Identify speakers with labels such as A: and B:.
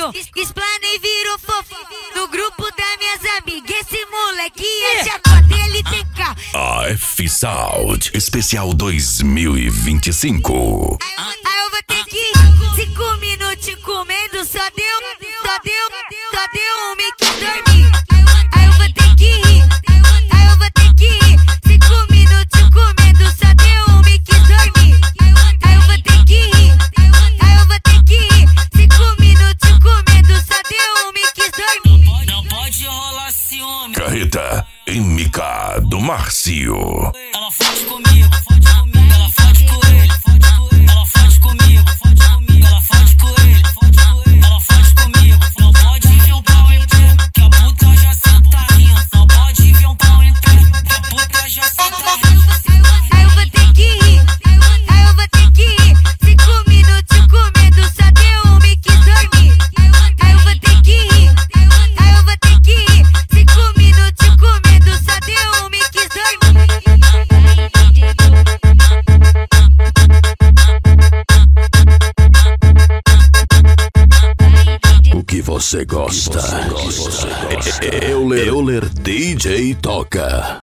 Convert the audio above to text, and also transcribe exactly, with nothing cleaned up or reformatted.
A: criou, explana e virou fofo. No grupo das minhas amigas, esse moleque é chacota, ele tem carro.
B: A F Sound Especial dois mil e vinte e cinco.
A: Aí eu vou ter que ir cinco minutos comendo, só deu, só deu, só deu um me que dormir. Aí eu vou ter que ir, aí eu vou ter que ir cinco minutos comendo, só deu um me que dormir. Aí eu vou ter que ir, aí eu vou ter que ir cinco minutos comendo, só deu um me que dormir.
C: Não pode rolar ciúme.
B: Carreta M K do Márcio.
C: Ela fode comigo, ela fode com ele. Ela fode comigo, ela fode com ele. Ela fode comigo. Não pode ver um pau em pé, que a puta já senta rindo. Não pode ver um pau em pé, que a puta já senta rindo.
A: Aí eu vou ter que ir, aí eu vou ter que ir cinco minutos comendo, só deu um me quis dormir. Aí eu vou ter que ir, aí eu vou ter que ir cinco minutos comendo, só deu um me quis dormir.
B: O que você gosta? Euler, Euler D J toca.